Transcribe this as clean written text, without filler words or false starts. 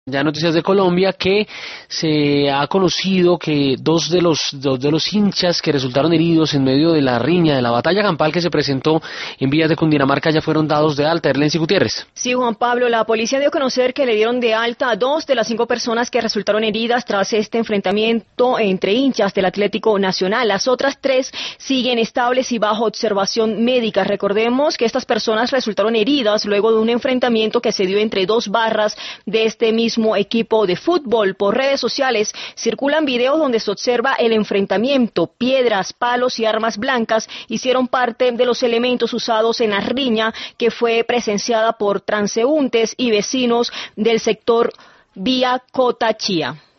Ya noticias de Colombia que se ha conocido que dos de los hinchas que resultaron heridos en medio de la riña, de la batalla campal que se presentó en vías de Cundinamarca ya fueron dados de alta. Erlency Gutiérrez. Sí, Juan Pablo, la policía dio a conocer que le dieron de alta a 2 de las 5 personas que resultaron heridas tras este enfrentamiento entre hinchas del Atlético Nacional. Las otras 3 siguen estables y bajo observación médica. Recordemos que estas personas resultaron heridas luego de un enfrentamiento que se dio entre 2 barras de este mismo equipo de fútbol. Por redes sociales circulan videos donde se observa el enfrentamiento. Piedras, palos y armas blancas hicieron parte de los elementos usados en la riña que fue presenciada por transeúntes y vecinos del sector Vía Cota Chía.